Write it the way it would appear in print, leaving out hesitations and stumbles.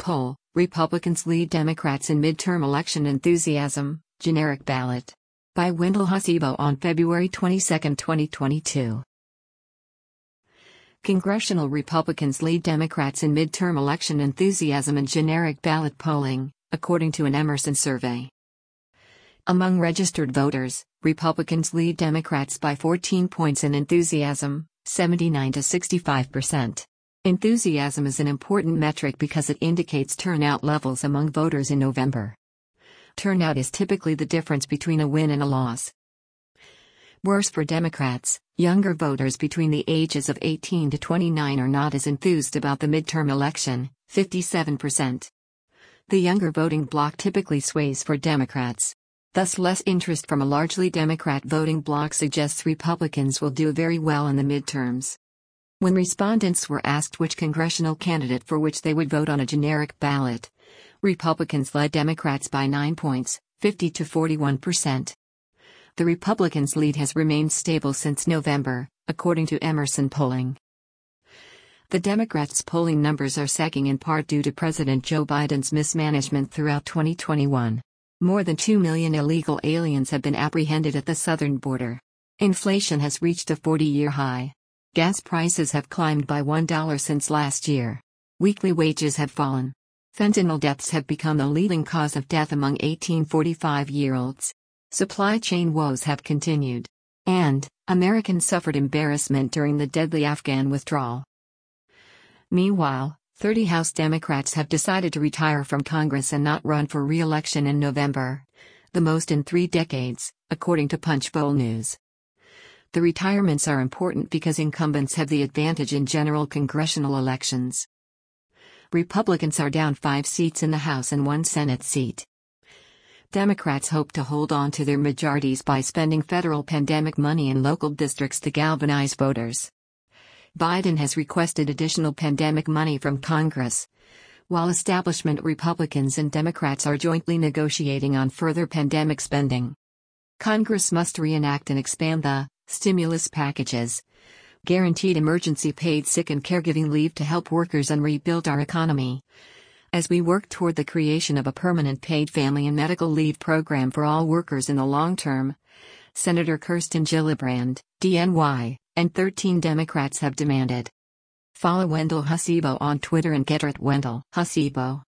poll, Republicans lead Democrats in midterm election enthusiasm, generic ballot. By Wendell Hasibo on February 22, 2022. Congressional Republicans lead Democrats in midterm election enthusiasm and generic ballot polling, according to an Emerson survey. Among registered voters, Republicans lead Democrats by 14 points in enthusiasm, 79 to 65%. Enthusiasm is an important metric because it indicates turnout levels among voters in November. Turnout is typically the difference between a win and a loss. Worse for Democrats, younger voters between the ages of 18 to 29 are not as enthused about the midterm election, 57%. The younger voting bloc typically sways for Democrats. Thus, less interest from a largely Democrat voting bloc suggests Republicans will do very well in the midterms. When respondents were asked which congressional candidate for which they would vote on a generic ballot, Republicans led Democrats by 9 points, 50 to 41%. The Republicans' lead has remained stable since November, according to Emerson polling. The Democrats' polling numbers are sagging in part due to President Joe Biden's mismanagement throughout 2021. More than 2 million illegal aliens have been apprehended at the southern border. Inflation has reached a 40-year high. Gas prices have climbed by $1 since last year. Weekly wages have fallen. Fentanyl deaths have become the leading cause of death among 18-45-year-olds. Supply chain woes have continued. And, Americans suffered embarrassment during the deadly Afghan withdrawal. Meanwhile, 30 House Democrats have decided to retire from Congress and not run for re-election in November, the most in 3 decades, according to Punchbowl News. The retirements are important because incumbents have the advantage in general congressional elections. Republicans are down 5 seats in the House and 1 Senate seat. Democrats hope to hold on to their majorities by spending federal pandemic money in local districts to galvanize voters. Biden has requested additional pandemic money from Congress, while establishment Republicans and Democrats are jointly negotiating on further pandemic spending. Congress must reenact and expand the stimulus packages, guaranteed emergency paid sick and caregiving leave to help workers and rebuild our economy. As we work toward the creation of a permanent paid family and medical leave program for all workers in the long term, Senator Kirsten Gillibrand, DNY, and 13 Democrats have demanded. Follow Wendell Hasibo on Twitter and get @WendellHasibo.